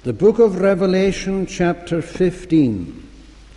The book of Revelation, chapter 15.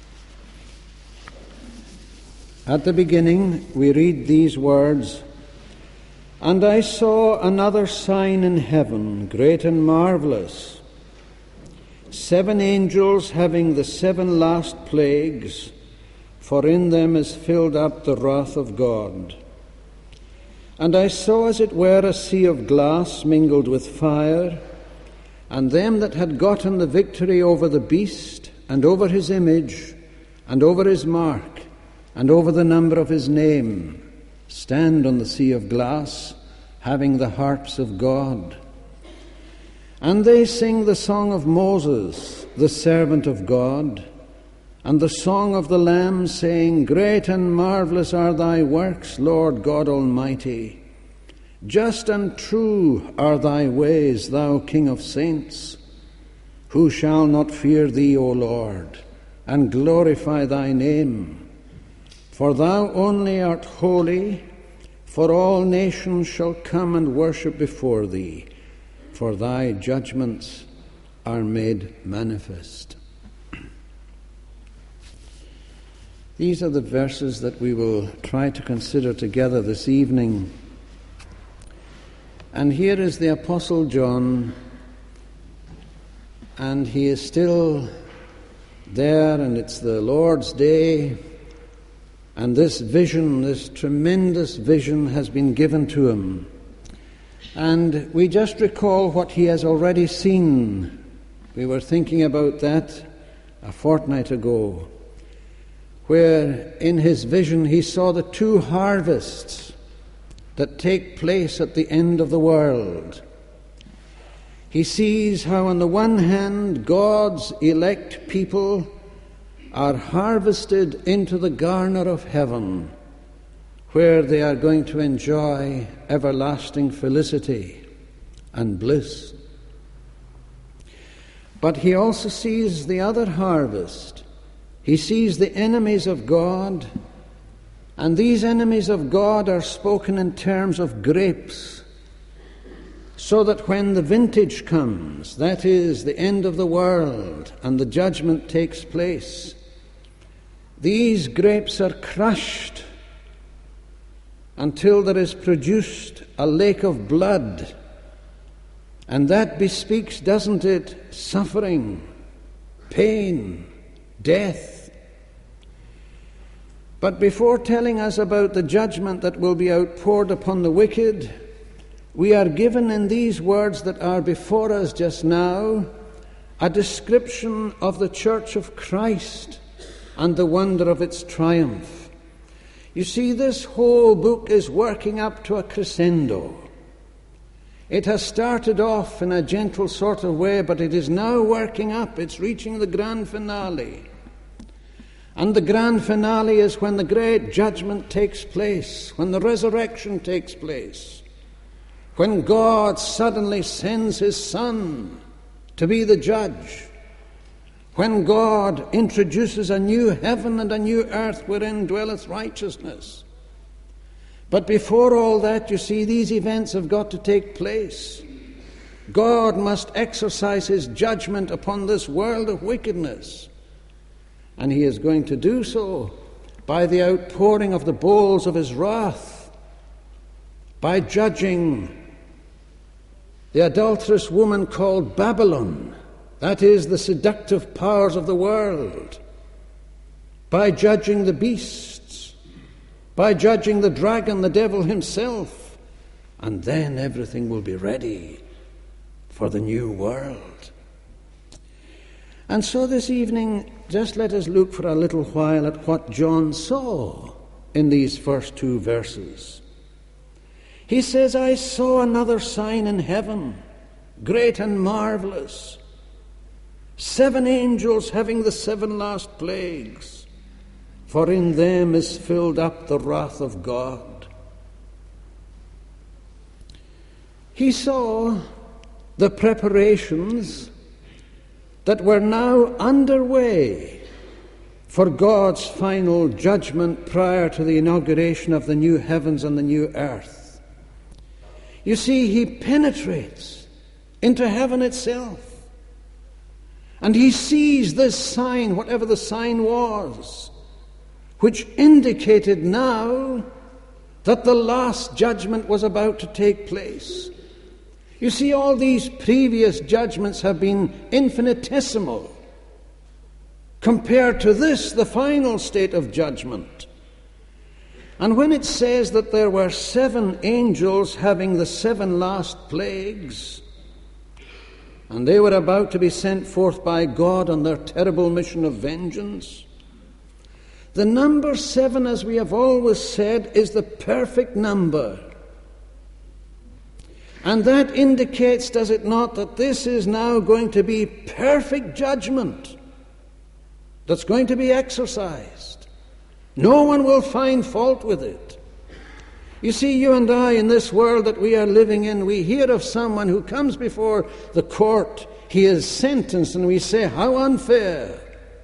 At the beginning, we read these words, "And I saw another sign in heaven, great and marvelous, 7 angels having the 7 last plagues, for in them is filled up the wrath of God. And I saw as it were a sea of glass mingled with fire, and them that had gotten the victory over the beast, and over his image, and over his mark, and over the number of his name, stand on the sea of glass, having the harps of God. And they sing the song of Moses, the servant of God, and the song of the Lamb, saying, Great and marvelous are thy works, Lord God Almighty. Just and true are thy ways, thou King of saints. Who shall not fear thee, O Lord, and glorify thy name? For thou only art holy, for all nations shall come and worship before thee, for thy judgments are made manifest." These are the verses that we will try to consider together this evening. And here is the Apostle John, and he is still there, and it's the Lord's Day, and this vision, this tremendous vision, has been given to him. And we just recall what he has already seen. We were thinking about that a fortnight ago, where in his vision he saw the 2 harvests that take place at the end of the world. He sees how on the one hand God's elect people are harvested into the garner of heaven, where they are going to enjoy everlasting felicity and bliss. But he also sees the other harvest. He sees the enemies of God, and these enemies of God are spoken in terms of grapes, so that when the vintage comes, that is, the end of the world, and the judgment takes place, these grapes are crushed until there is produced a lake of blood. And that bespeaks, doesn't it, suffering, pain, death. But before telling us about the judgment that will be outpoured upon the wicked, we are given in these words that are before us just now a description of the Church of Christ and the wonder of its triumph. You see, this whole book is working up to a crescendo. It has started off in a gentle sort of way, but it is now working up. It's reaching the grand finale. And the grand finale is when the great judgment takes place, when the resurrection takes place, when God suddenly sends his Son to be the judge, when God introduces a new heaven and a new earth wherein dwelleth righteousness. But before all that, you see, these events have got to take place. God must exercise his judgment upon this world of wickedness. And he is going to do so by the outpouring of the bowls of his wrath, by judging the adulterous woman called Babylon, that is, the seductive powers of the world, by judging the beasts, by judging the dragon, the devil himself, and then everything will be ready for the new world. And so this evening, just let us look for a little while at what John saw in these first 2 verses. He says, "I saw another sign in heaven, great and marvelous, 7 angels having the 7 last plagues, for in them is filled up the wrath of God." He saw the preparations that were now underway for God's final judgment prior to the inauguration of the new heavens and the new earth. You see, he penetrates into heaven itself. And he sees this sign, whatever the sign was, which indicated now that the last judgment was about to take place. You see, all these previous judgments have been infinitesimal compared to this, the final state of judgment. And when it says that there were 7 angels having the 7 last plagues, and they were about to be sent forth by God on their terrible mission of vengeance, the number 7, as we have always said, is the perfect number. And that indicates, does it not, that this is now going to be perfect judgment that's going to be exercised. No one will find fault with it. You see, you and I, in this world that we are living in, we hear of someone who comes before the court, he is sentenced, and we say, how unfair.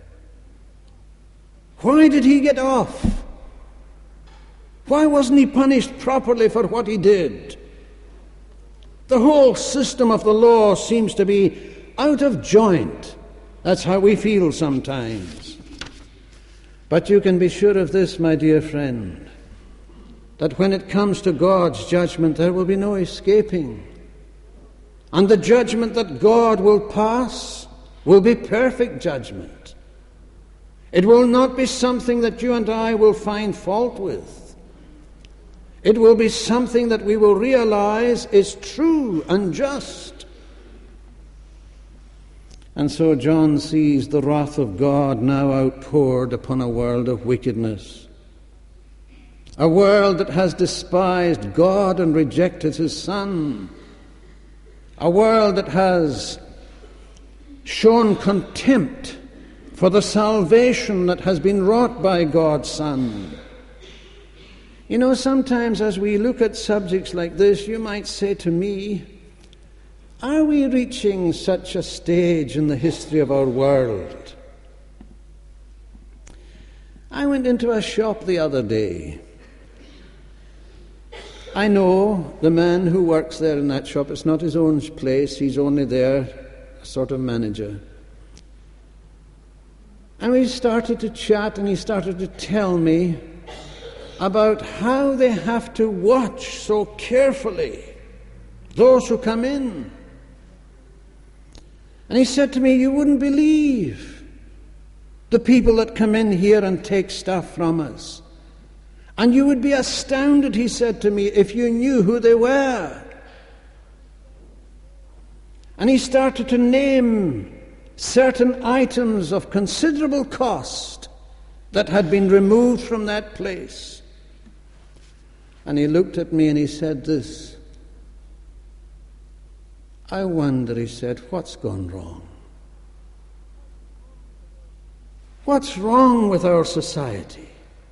Why did he get off? Why wasn't he punished properly for what he did? The whole system of the law seems to be out of joint. That's how we feel sometimes. But you can be sure of this, my dear friend, that when it comes to God's judgment, there will be no escaping. And the judgment that God will pass will be perfect judgment. It will not be something that you and I will find fault with. It will be something that we will realize is true and just. And so John sees the wrath of God now outpoured upon a world of wickedness. A world that has despised God and rejected his Son. A world that has shown contempt for the salvation that has been wrought by God's Son. You know, sometimes as we look at subjects like this, you might say to me, are we reaching such a stage in the history of our world? I went into a shop the other day. I know the man who works there in that shop. It's not his own place. He's only there, a sort of manager. And we started to chat, and he started to tell me about how they have to watch so carefully those who come in. And he said to me, you wouldn't believe the people that come in here and take stuff from us. And you would be astounded, he said to me, if you knew who they were. And he started to name certain items of considerable cost that had been removed from that place. And he looked at me and he said this, I wonder, he said, what's gone wrong? What's wrong with our society?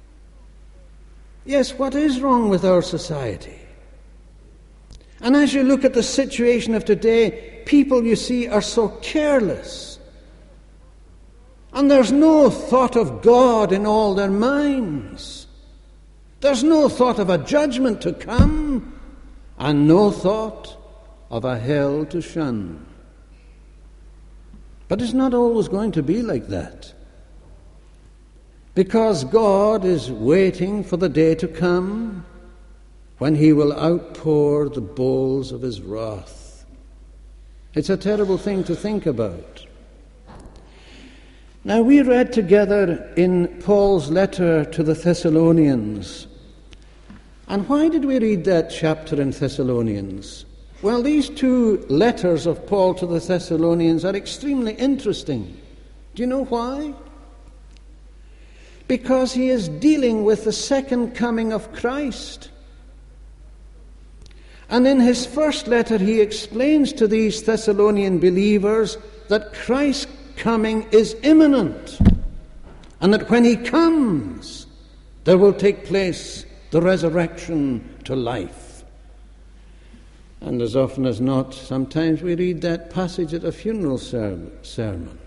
Yes, what is wrong with our society? And as you look at the situation of today, people, you see, are so careless. And there's no thought of God in all their minds. There's no thought of a judgment to come, and no thought of a hell to shun. But it's not always going to be like that. Because God is waiting for the day to come when he will outpour the bowls of his wrath. It's a terrible thing to think about. Now, we read together in Paul's letter to the Thessalonians. And why did we read that chapter in Thessalonians? Well, these 2 letters of Paul to the Thessalonians are extremely interesting. Do you know why? Because he is dealing with the second coming of Christ. And in his first letter, he explains to these Thessalonian believers that Christ's coming is imminent, and that when he comes, there will take place the resurrection to life. And as often as not, sometimes we read that passage at a funeral service.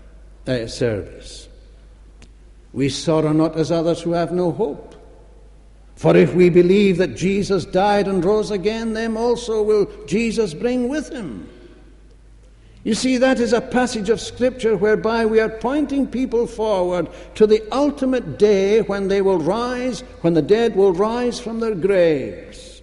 We sorrow not as others who have no hope. For if we believe that Jesus died and rose again, them also will Jesus bring with him. You see, that is a passage of Scripture whereby we are pointing people forward to the ultimate day when they will rise, when the dead will rise from their graves.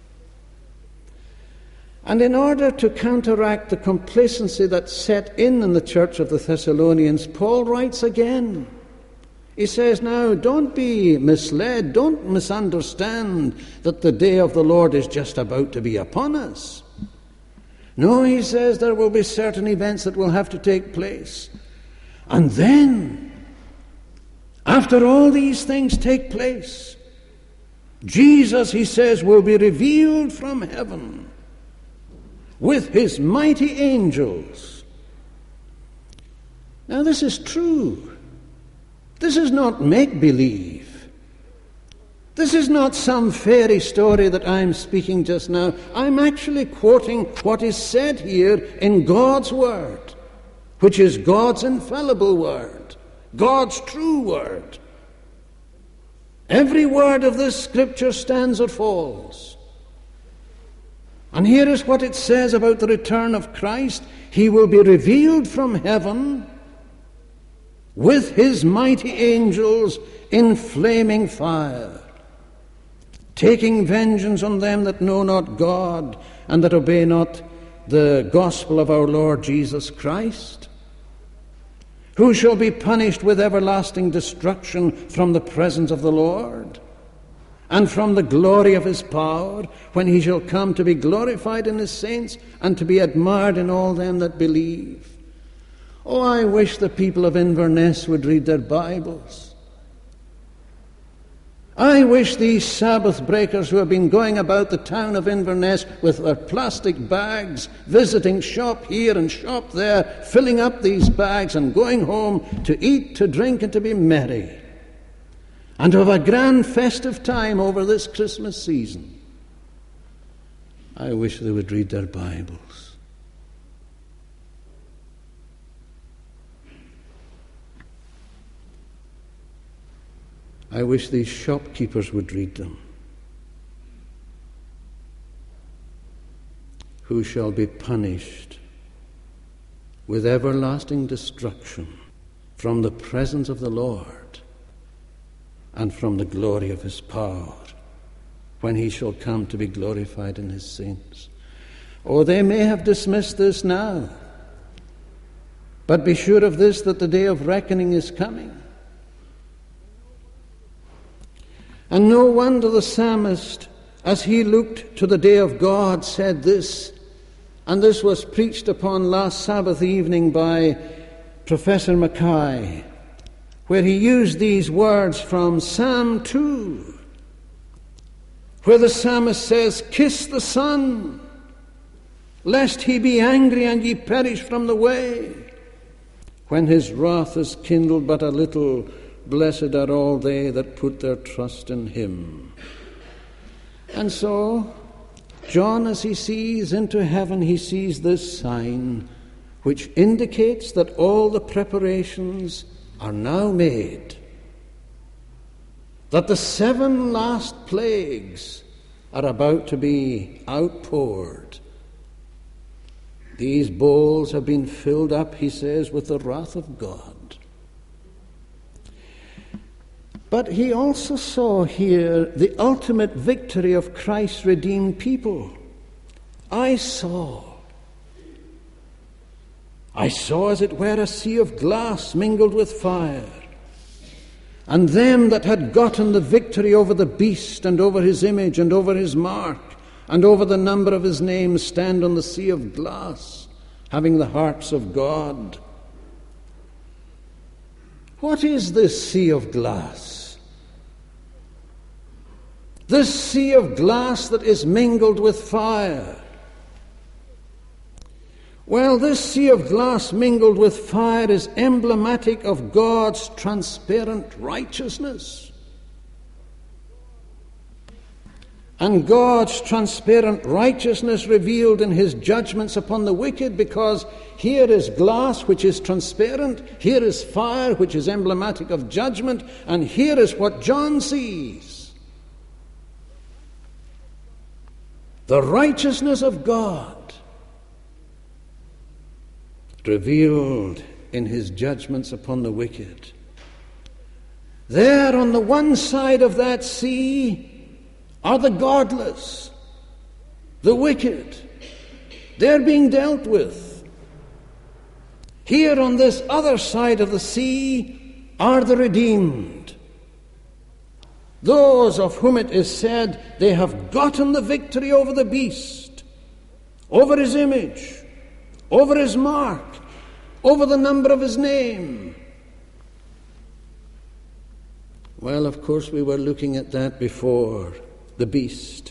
And in order to counteract the complacency that set in the church of the Thessalonians, Paul writes again. He says, now, don't be misled, don't misunderstand that the day of the Lord is just about to be upon us. No, he says, there will be certain events that will have to take place. And then, after all these things take place, Jesus, he says, will be revealed from heaven with his mighty angels. Now, this is true. This is not make-believe. This is not some fairy story that I'm speaking just now. I'm actually quoting what is said here in God's Word, which is God's infallible Word, God's true Word. Every word of this Scripture stands or falls. And here is what it says about the return of Christ. He will be revealed from heaven with his mighty angels in flaming fire, taking vengeance on them that know not God and that obey not the gospel of our Lord Jesus Christ, who shall be punished with everlasting destruction from the presence of the Lord and from the glory of his power, when he shall come to be glorified in his saints and to be admired in all them that believe. Oh, I wish the people of Inverness would read their Bibles. I wish these Sabbath breakers who have been going about the town of Inverness with their plastic bags, visiting shop here and shop there, filling up these bags and going home to eat, to drink, and to be merry, and to have a grand festive time over this Christmas season. I wish they would read their Bibles. I wish these shopkeepers would read them. Who shall be punished with everlasting destruction from the presence of the Lord and from the glory of his power, when he shall come to be glorified in his saints. Oh, they may have dismissed this now, but be sure of this, that the day of reckoning is coming. And no wonder the psalmist, as he looked to the day of God, said this, and this was preached upon last Sabbath evening by Professor Mackay, where he used these words from Psalm 2, where the psalmist says, "Kiss the Son, lest he be angry and ye perish from the way. When his wrath is kindled but a little, blessed are all they that put their trust in him." And so, John, as he sees into heaven, he sees this sign, which indicates that all the preparations are now made, that the 7 last plagues are about to be outpoured. These bowls have been filled up, he says, with the wrath of God. But he also saw here the ultimate victory of Christ's redeemed people. I saw, as it were, a sea of glass mingled with fire. And them that had gotten the victory over the beast and over his image and over his mark and over the number of his name stand on the sea of glass, having the harps of God. What is this sea of glass? This sea of glass that is mingled with fire. Well, this sea of glass mingled with fire is emblematic of God's transparent righteousness. And God's transparent righteousness revealed in his judgments upon the wicked, because here is glass which is transparent, here is fire which is emblematic of judgment, and here is what John sees. The righteousness of God revealed in his judgments upon the wicked. There on the one side of that sea are the godless, the wicked. They're being dealt with. Here on this other side of the sea are the redeemed, those of whom it is said they have gotten the victory over the beast, over his image, over his mark, over the number of his name. Well, of course, we were looking at that before, the beast.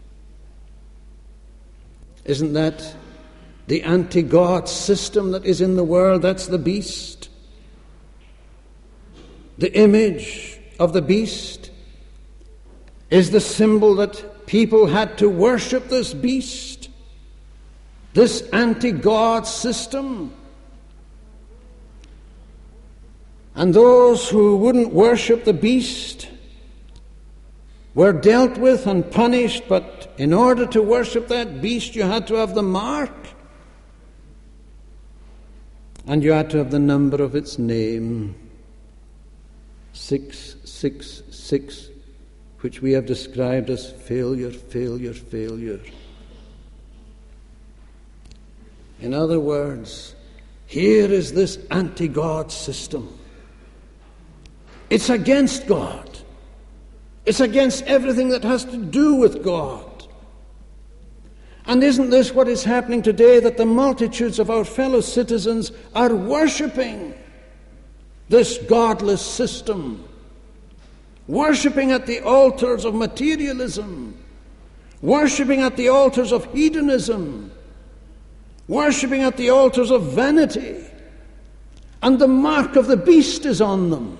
Isn't that the anti-God system that is in the world? That's the beast. The image of the beast is the symbol that people had to worship this beast, this anti-God system. And those who wouldn't worship the beast were dealt with and punished, but in order to worship that beast, you had to have the mark, and you had to have the number of its name, 666, which we have described as failure, failure, failure. In other words, here is this anti-God system. It's against God. It's against everything that has to do with God. And isn't this what is happening today, that the multitudes of our fellow citizens are worshipping this godless system, worshipping at the altars of materialism, worshipping at the altars of hedonism, worshipping at the altars of vanity, and the mark of the beast is on them,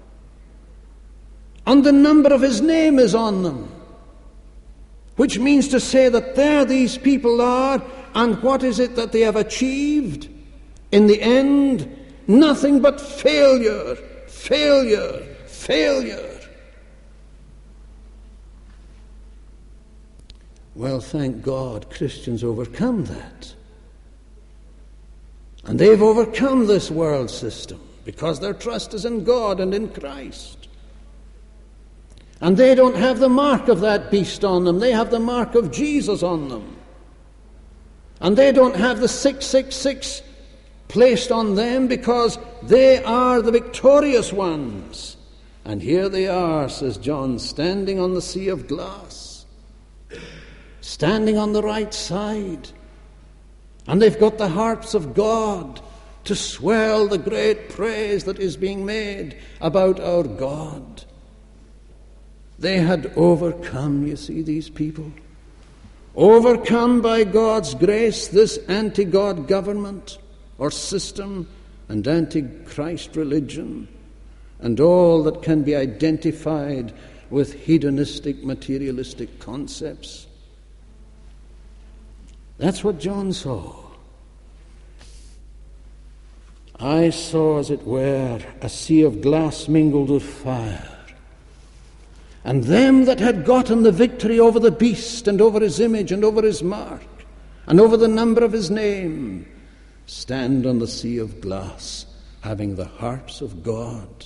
and the number of his name is on them, which means to say that there these people are, and what is it that they have achieved? In the end, nothing but failure, failure, failure. Well, thank God, Christians overcome that. And they've overcome this world system because their trust is in God and in Christ. And they don't have the mark of that beast on them. They have the mark of Jesus on them. And they don't have the 666 placed on them because they are the victorious ones. And here they are, says John, standing on the sea of glass, standing on the right side. And they've got the harps of God to swell the great praise that is being made about our God. They had overcome, you see, these people. Overcome by God's grace this anti-God government or system and anti-Christ religion and all that can be identified with hedonistic, materialistic concepts. That's what John saw. I saw, as it were, a sea of glass mingled with fire. And them that had gotten the victory over the beast and over his image and over his mark and over the number of his name stand on the sea of glass, having the harps of God.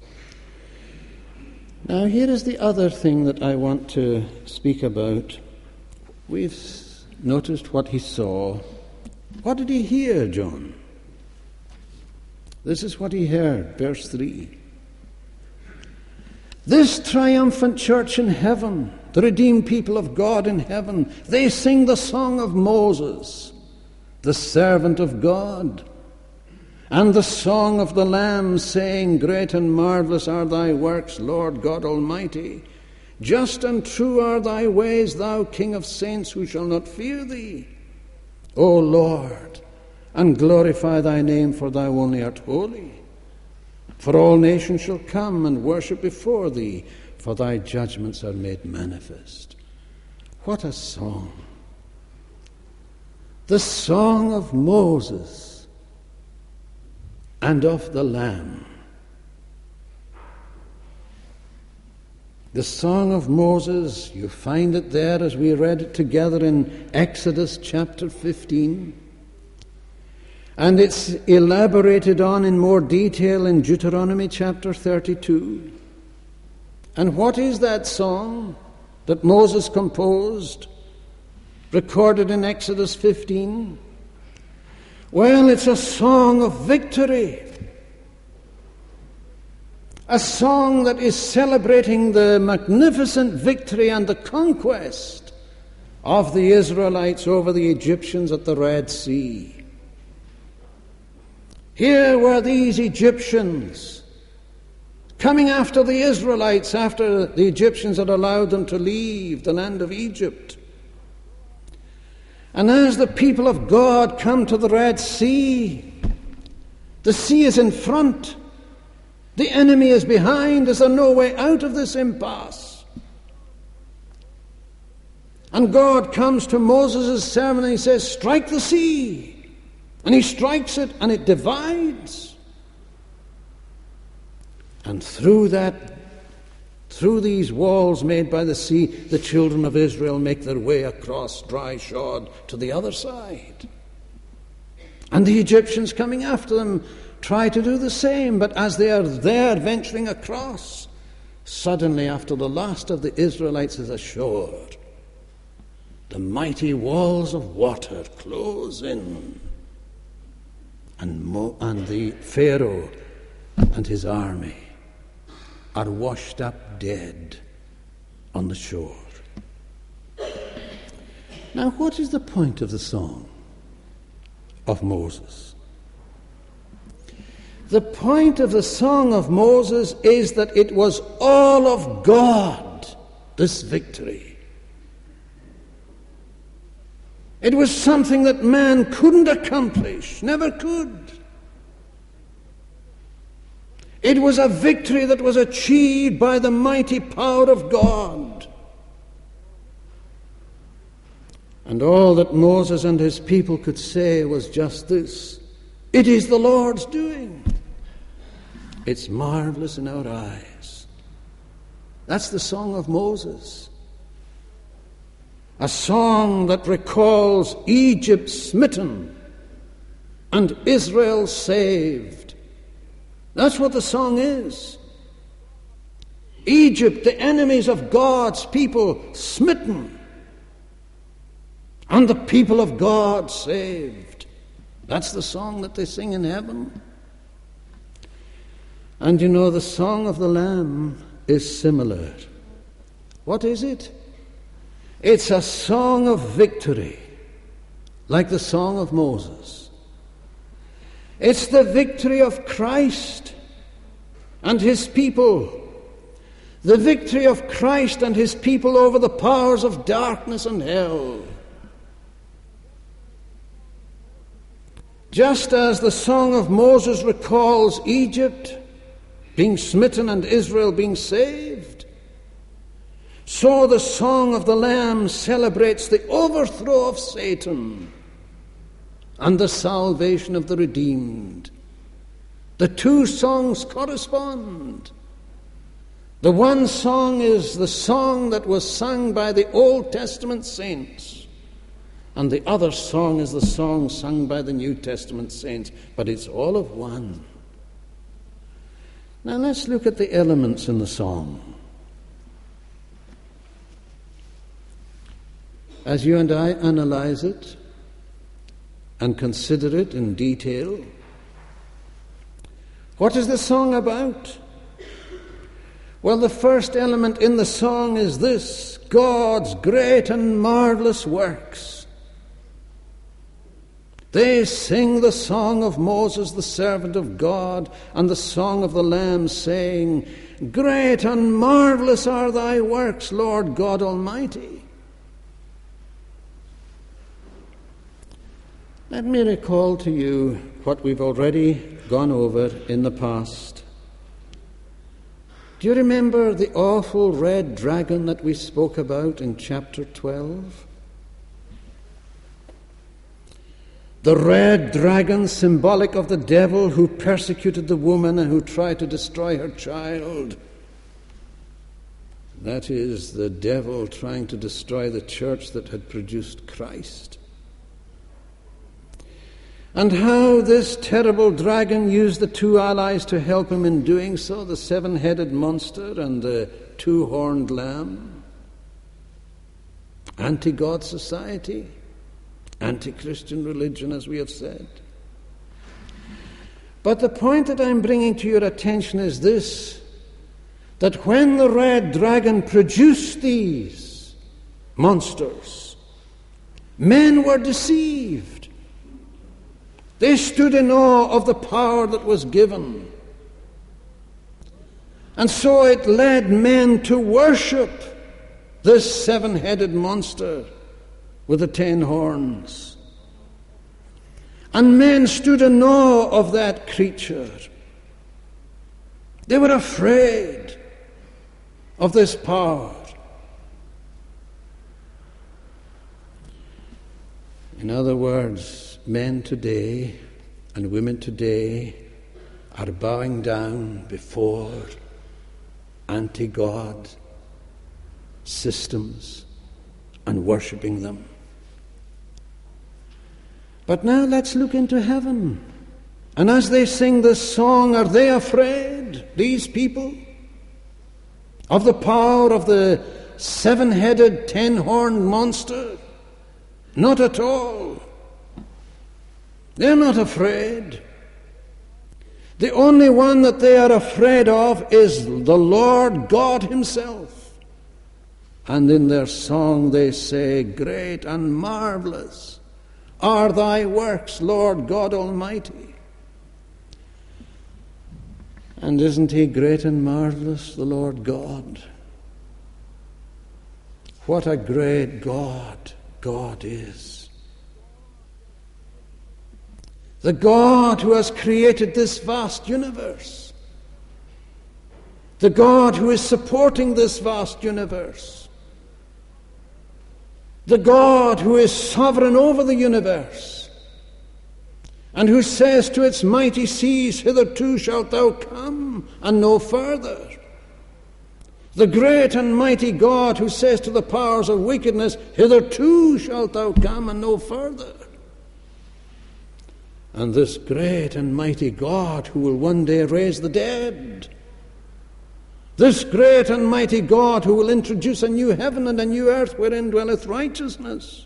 Now here is the other thing that I want to speak about. We've noticed what he saw. What did he hear, John? This is what he heard, verse 3. This triumphant church in heaven, the redeemed people of God in heaven, they sing the song of Moses, the servant of God, and the song of the Lamb, saying, Great and marvelous are thy works, Lord God Almighty. Just and true are thy ways, thou King of saints, who shall not fear thee. O Lord, and glorify thy name, for thou only art holy. For all nations shall come and worship before thee, for thy judgments are made manifest. What a song! The song of Moses and of the Lamb. The song of Moses, you find it there as we read it together in Exodus chapter 15. And it's elaborated on in more detail in Deuteronomy chapter 32. And what is that song that Moses composed, recorded in Exodus 15? Well, it's a song of victory. A song that is celebrating the magnificent victory and the conquest of the Israelites over the Egyptians at the Red Sea. Here were these Egyptians coming after the Israelites after the Egyptians had allowed them to leave the land of Egypt. And as the people of God come to the Red Sea, the sea is in front, the enemy is behind. Is there no way out of this impasse? And God comes to Moses' servant and he says, strike the sea. And he strikes it and it divides. And through these walls made by the sea, the children of Israel make their way across dry shod to the other side. And the Egyptians coming after them try to do the same, but as they are there venturing across, suddenly after the last of the Israelites is ashore, the mighty walls of water close in. And the Pharaoh and his army are washed up dead on the shore. Now, what is the point of the song of Moses? The point of the song of Moses is that it was all of God, this victory. It was something that man couldn't accomplish, never could. It was a victory that was achieved by the mighty power of God. And all that Moses and his people could say was just this: it is the Lord's doing. It's marvelous in our eyes. That's the song of Moses. A song that recalls Egypt smitten and Israel saved. That's what the song is. Egypt, the enemies of God's people, smitten, and the people of God saved. That's the song that they sing in heaven. And you know, the song of the Lamb is similar. What is it? It's a song of victory, like the song of Moses. It's the victory of Christ and his people. The victory of Christ and his people over the powers of darkness and hell. Just as the song of Moses recalls Egypt being smitten and Israel being saved, so the song of the Lamb celebrates the overthrow of Satan and the salvation of the redeemed. The two songs correspond. The one song is the song that was sung by the Old Testament saints, and the other song is the song sung by the New Testament saints, but it's all of one. Now let's look at the elements in the song. As you and I analyze it and consider it in detail, what is the song about? Well, the first element in the song is this: God's great and marvelous works. They sing the song of Moses, the servant of God, and the song of the Lamb, saying, "Great and marvelous are thy works, Lord God Almighty." Let me recall to you what we've already gone over in the past. Do you remember the awful red dragon that we spoke about in chapter 12? The red dragon, symbolic of the devil who persecuted the woman and who tried to destroy her child. That is, the devil trying to destroy the church that had produced Christ. And how this terrible dragon used the two allies to help him in doing so, the seven-headed monster and the two-horned lamb. Anti-God society, anti-Christian religion, as we have said. But the point that I'm bringing to your attention is this, that when the red dragon produced these monsters, men were deceived. They stood in awe of the power that was given. And so it led men to worship this seven-headed monster with the 10 horns. And men stood in awe of that creature. They were afraid of this power. In other words, men today and women today are bowing down before anti-God systems and worshipping them. But now let's look into heaven. And as they sing this song, are they afraid, these people, of the power of the seven-headed, 10-horned monster? Not at all. They're not afraid. The only one that they are afraid of is the Lord God himself. And in their song they say, "Great and marvelous are thy works, Lord God Almighty." And isn't he great and marvelous, the Lord God? What a great God God is. The God who has created this vast universe. The God who is supporting this vast universe. The God who is sovereign over the universe, and who says to its mighty seas, "Hitherto shalt thou come, and no further." The great and mighty God who says to the powers of wickedness, "Hitherto shalt thou come, and no further." And this great and mighty God who will one day raise the dead. This great and mighty God who will introduce a new heaven and a new earth wherein dwelleth righteousness.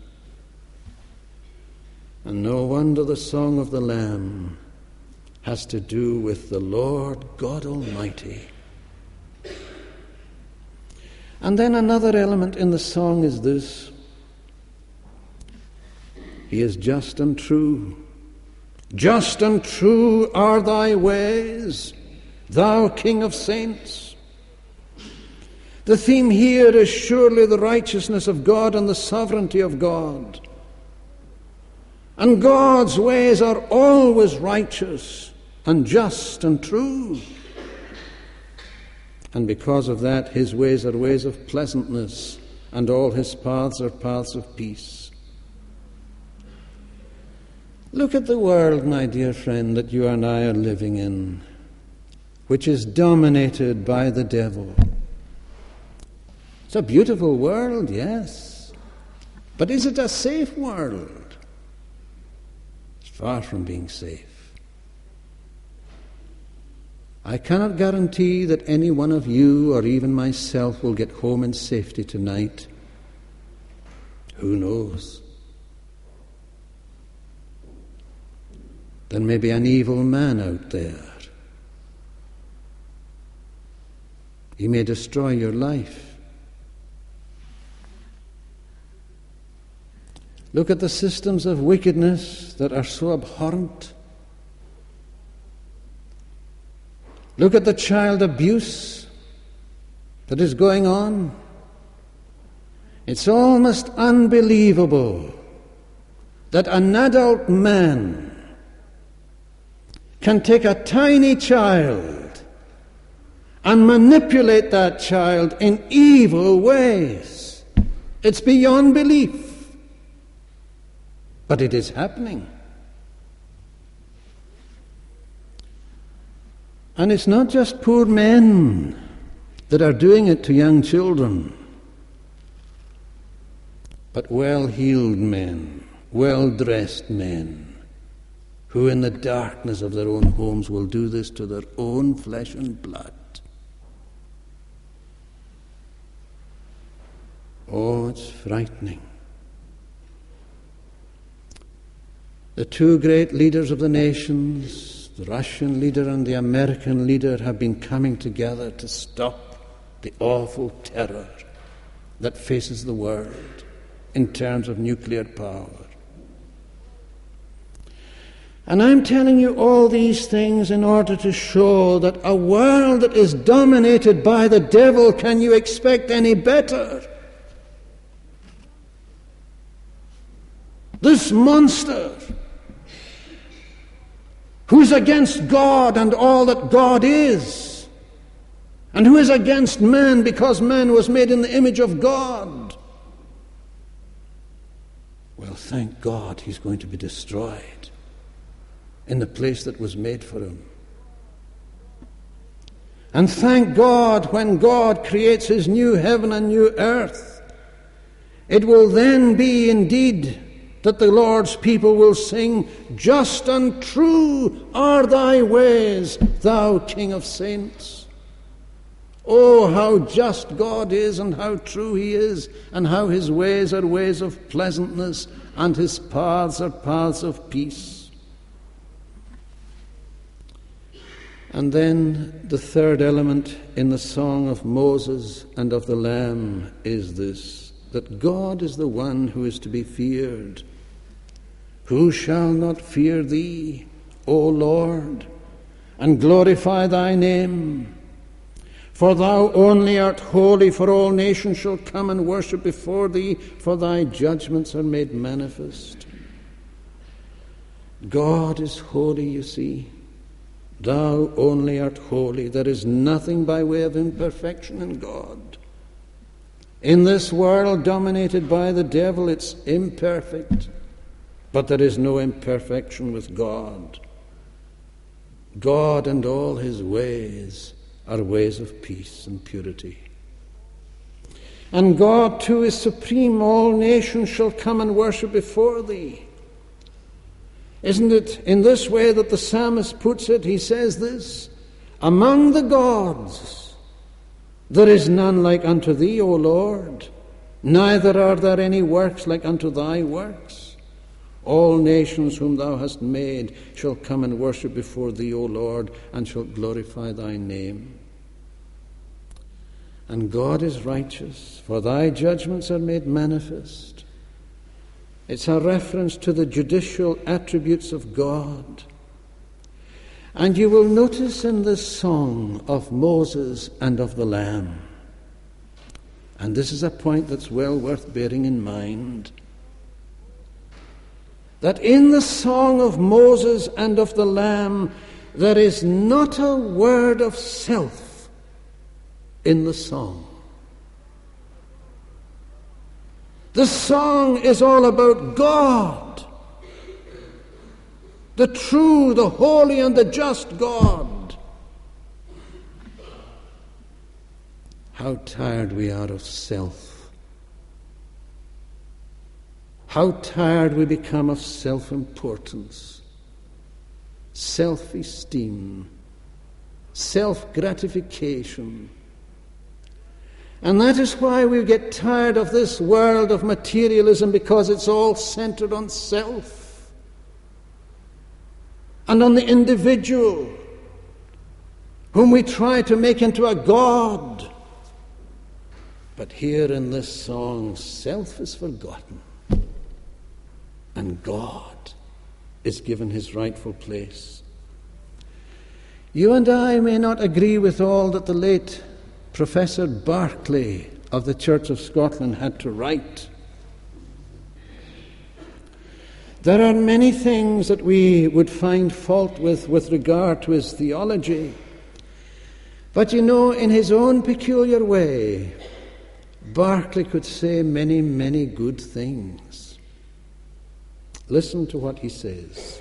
And no wonder the song of the Lamb has to do with the Lord God Almighty. And then another element in the song is this: He is just and true. Just and true are thy ways, thou King of saints. The theme here is surely the righteousness of God and the sovereignty of God. And God's ways are always righteous and just and true. And because of that, his ways are ways of pleasantness, and all his paths are paths of peace. Look at the world, my dear friend, that you and I are living in, which is dominated by the devil. It's a beautiful world, yes. But is it a safe world? It's far from being safe. I cannot guarantee that any one of you or even myself will get home in safety tonight. Who knows? There may be an evil man out there. He may destroy your life. Look at the systems of wickedness that are so abhorrent. Look at the child abuse that is going on. It's almost unbelievable that an adult man can take a tiny child and manipulate that child in evil ways. It's beyond belief. But it is happening. And it's not just poor men that are doing it to young children, but well-heeled men, well-dressed men, who in the darkness of their own homes will do this to their own flesh and blood. Oh, it's frightening. The two great leaders of the nations, the Russian leader and the American leader, have been coming together to stop the awful terror that faces the world in terms of nuclear power. And I'm telling you all these things in order to show that a world that is dominated by the devil, can you expect any better? This monster, who is against God and all that God is, and who is against man because man was made in the image of God. Well, thank God he's going to be destroyed in the place that was made for him. And thank God, when God creates his new heaven and new earth, it will then be indeed that the Lord's people will sing, "Just and true are thy ways, thou King of saints." Oh, how just God is, and how true he is, and how his ways are ways of pleasantness, and his paths are paths of peace. And then the third element in the song of Moses and of the Lamb is this, that God is the one who is to be feared. Who shall not fear thee, O Lord, and glorify thy name? For thou only art holy, for all nations shall come and worship before thee, for thy judgments are made manifest. God is holy, you see. Thou only art holy. There is nothing by way of imperfection in God. In this world dominated by the devil, it's imperfect. But there is no imperfection with God. God and all his ways are ways of peace and purity. And God too is supreme. All nations shall come and worship before thee. Isn't it in this way that the psalmist puts it? He says this, "Among the gods there is none like unto thee, O Lord, neither are there any works like unto thy works. All nations whom thou hast made shall come and worship before thee, O Lord, and shall glorify thy name." And God is righteous, for thy judgments are made manifest. It's a reference to the judicial attributes of God. And you will notice in this song of Moses and of the Lamb, and this is a point that's well worth bearing in mind, that in the song of Moses and of the Lamb, there is not a word of self in the song. The song is all about God, the true, the holy, and the just God. How tired we are of self. How tired we become of self-importance, self-esteem, self-gratification. And that is why we get tired of this world of materialism, because it's all centered on self and on the individual, whom we try to make into a god. But here in this song, self is forgotten, and God is given his rightful place. You and I may not agree with all that the late Professor Barclay of the Church of Scotland had to write. There are many things that we would find fault with regard to his theology. But you know, in his own peculiar way, Barclay could say many, many good things. Listen to what he says.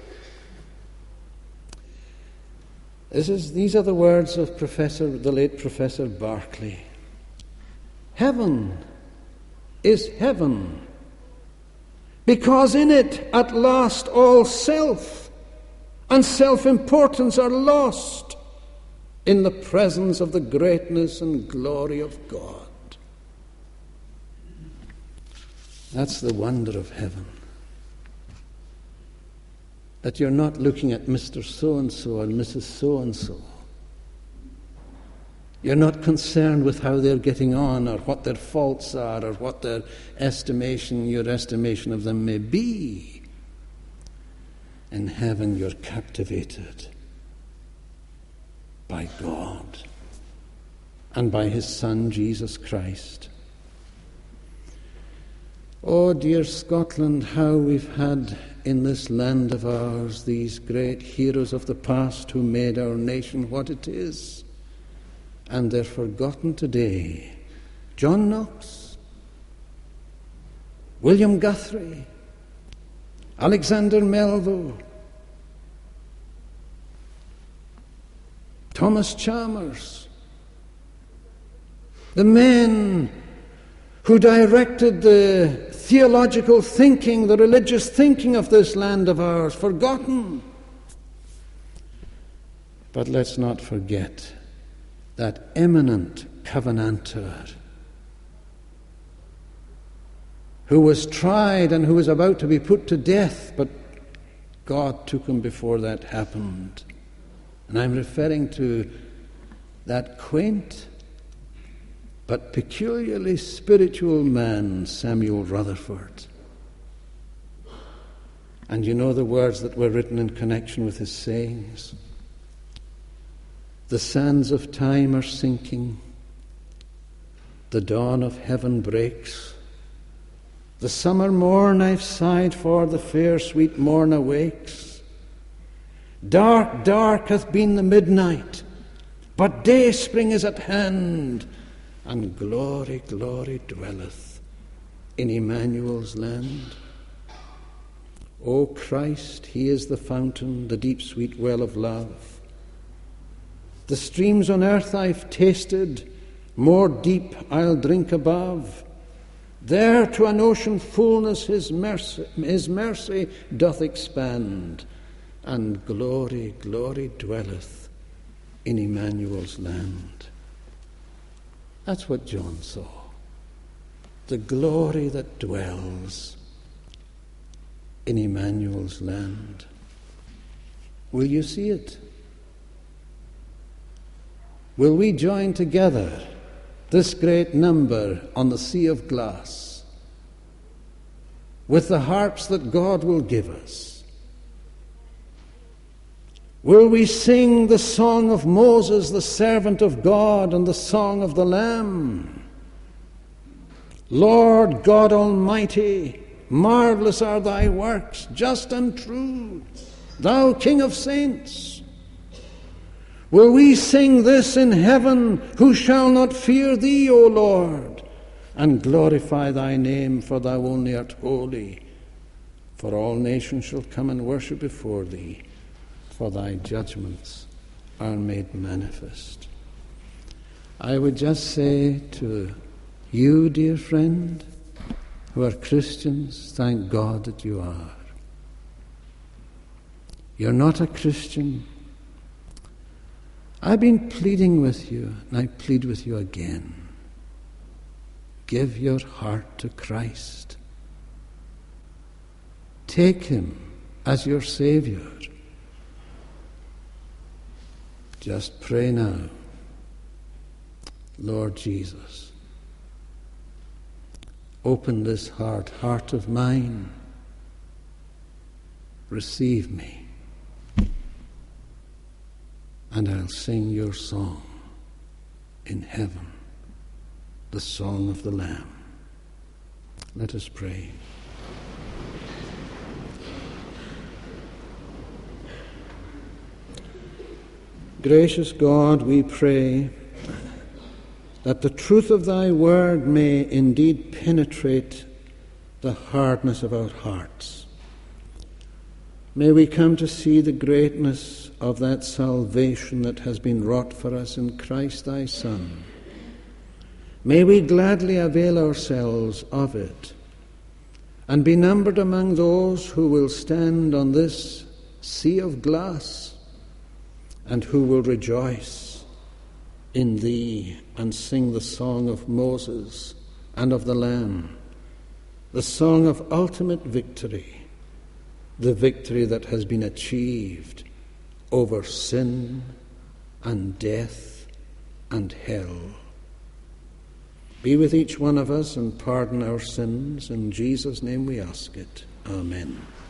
These are the words of the late Professor Barclay. Heaven is heaven, because in it at last all self and self-importance are lost in the presence of the greatness and glory of God. That's the wonder of heaven. That you're not looking at Mr. So-and-so and Mrs. So-and-so. You're not concerned with how they're getting on or what their faults are or what their estimation, your estimation of them may be. In heaven you're captivated by God and by His Son Jesus Christ. Oh, dear Scotland, how we've had in this land of ours these great heroes of the past who made our nation what it is. And they're forgotten today. John Knox, William Guthrie, Alexander Melville, Thomas Chalmers, the men who directed the theological thinking, the religious thinking of this land of ours, forgotten. But let's not forget that eminent covenanter who was tried and who was about to be put to death, but God took him before that happened. And I'm referring to that quaint but peculiarly spiritual man, Samuel Rutherford. And you know the words that were written in connection with his sayings. The sands of time are sinking. The dawn of heaven breaks. The summer morn I've sighed for, the fair sweet morn awakes. Dark, dark hath been the midnight, but day spring is at hand, and glory, glory dwelleth in Emmanuel's land. O Christ, He is the fountain, the deep sweet well of love. The streams on earth I've tasted, more deep I'll drink above. There to an ocean fullness His mercy doth expand, and glory, glory dwelleth in Emmanuel's land. That's what John saw. The glory that dwells in Emmanuel's land. Will you see it? Will we join together this great number on the sea of glass with the harps that God will give us? Will we sing the song of Moses, the servant of God, and the song of the Lamb? Lord God Almighty, marvelous are thy works, just and true, thou King of saints. Will we sing this in heaven, who shall not fear thee, O Lord, and glorify thy name, for thou only art holy? For all nations shall come and worship before thee, for thy judgments are made manifest. I would just say to you, dear friend, who are Christians, thank God that you are. You're not a Christian. I've been pleading with you, and I plead with you again. Give your heart to Christ. Take Him as your Savior. Just pray now, Lord Jesus, open this heart of mine. Receive me, and I'll sing your song in heaven, the song of the Lamb. Let us pray. Gracious God, we pray that the truth of thy word may indeed penetrate the hardness of our hearts. May we come to see the greatness of that salvation that has been wrought for us in Christ thy Son. May we gladly avail ourselves of it and be numbered among those who will stand on this sea of glass, and who will rejoice in thee and sing the song of Moses and of the Lamb, the song of ultimate victory, the victory that has been achieved over sin and death and hell. Be with each one of us and pardon our sins. In Jesus' name we ask it. Amen.